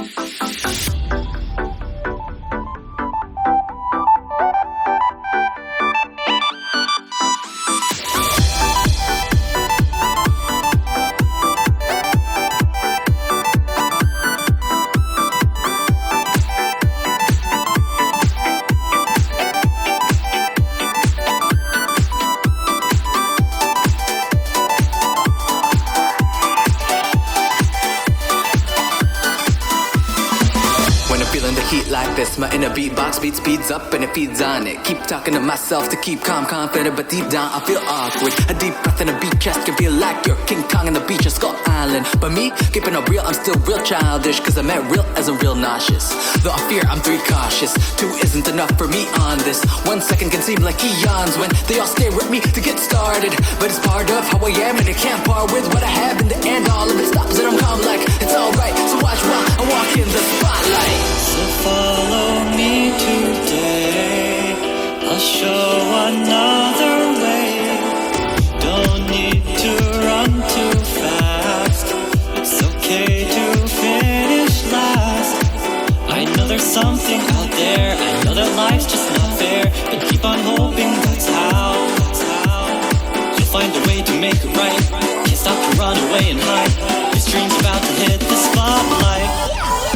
My inner beatbox beat speeds up and it feeds on it. Keep talking to myself to keep calm, confident, but deep down I feel awkward. A deep breath in a beat chest can feel like you're King Kong on the beach of Skull Island. But me, keeping it real, I'm still real childish, cause I'm at real as I'm real nauseous. Though I fear I'm 3 cautious, 2 isn't enough for me on this. 1 second can seem like eons when they all stare at me to get started. But it's part of how I am and I can't part with what I have in the end. All of it stops and I'm calm like it's alright. So watch while I walk in the spotlight. So follow me today, I'll show another way. Don't need to run too fast, it's okay to finish last. I know there's something out there, I know that life's just not fair, but keep on hoping that's how you'll find a way to make it right. Can't stop to run away and hide, this dream's about to hit the spotlight.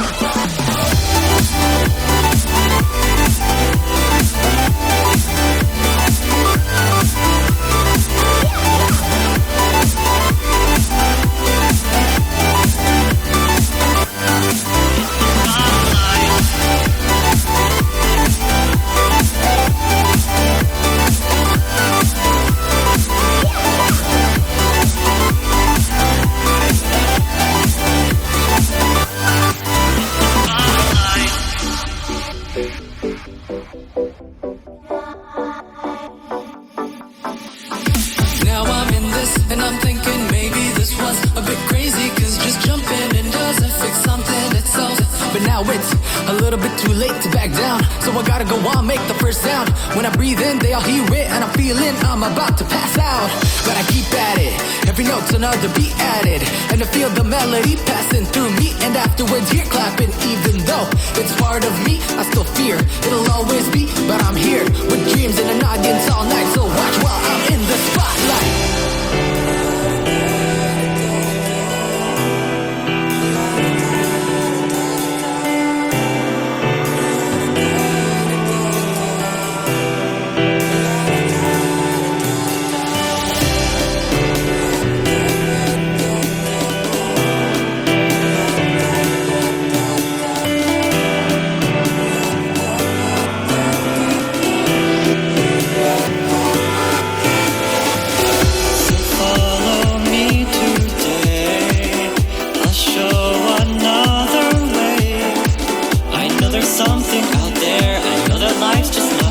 When I breathe in, they all hear it, and I'm feeling I'm about to pass out. But I keep at it, every note's another beat added, and I feel the melody passing through me, and afterwards you're clapping. Even though it's part of me, I still fear it'll always be, but I'm here with dreams and an audience all night. So watch while I'm in the spotlight.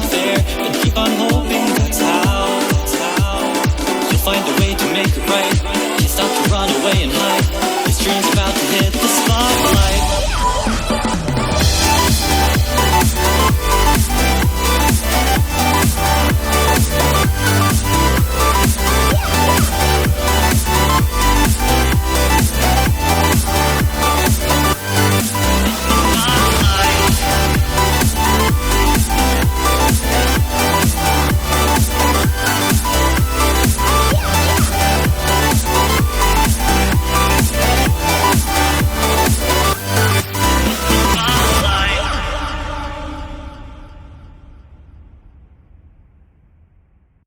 Find a way to make it right.